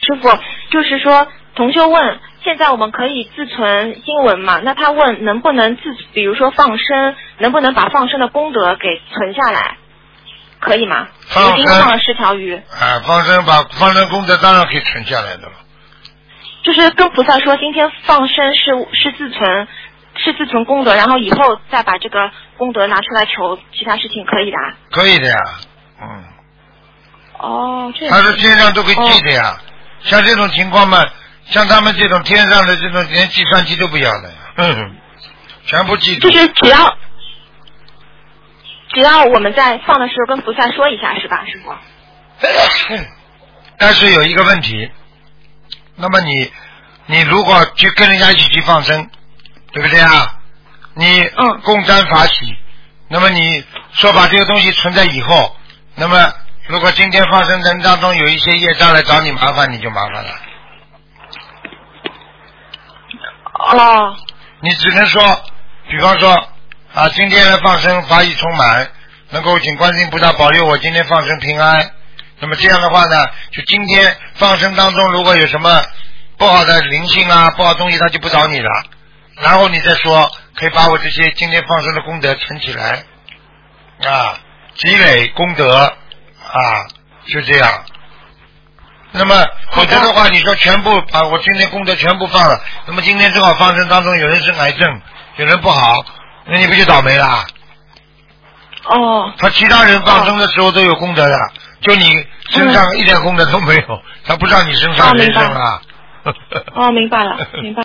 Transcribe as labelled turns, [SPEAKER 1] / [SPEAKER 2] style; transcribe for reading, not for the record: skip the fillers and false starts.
[SPEAKER 1] 师傅，就是说同修问，现在我们可以自存经文嘛？那他问能不能比如说放生，能不能把放生的功德给存下来？可以吗？
[SPEAKER 2] 放生
[SPEAKER 1] 已经放了10条鱼。
[SPEAKER 2] 放生功德当然可以存下来的了。
[SPEAKER 1] 就是跟菩萨说，今天放生是自存功德，然后以后再把这个功德拿出来求其他事情，可以的。
[SPEAKER 2] 可以的呀，
[SPEAKER 1] 哦，这
[SPEAKER 2] 他是天上都可以记的呀。像这种情况嘛，像他们这种天上的这种连计算机都不要的呀，全部记住。
[SPEAKER 1] 就是只要我们在放的时候跟菩萨说一下，是吧，师傅？
[SPEAKER 2] 但是有一个问题，那么你如果去跟人家一起去放生，对不对啊？你共沾法喜，那么你说把这个东西存在以后，那么如果今天放生人当中有一些业障来找你麻烦，你就麻烦了。
[SPEAKER 1] 哦。
[SPEAKER 2] 你只能说，比方说今天来放生法喜充满，能够请观世音菩萨保佑我今天放生平安。那么这样的话呢，就今天放生当中如果有什么不好的灵性不好东西，他就不找你了。然后你再说，可以把我这些今天放生的功德存起来积累功德就这样。那么否则的话，你说全部把我今天功德全部放了，那么今天正好放生当中有人生癌症，有人不好，那你不就倒霉了？他其他人放生的时候都有功德的，就你身上一点功德都没有，他不知道你身上人生啊。
[SPEAKER 1] 明白了，明白。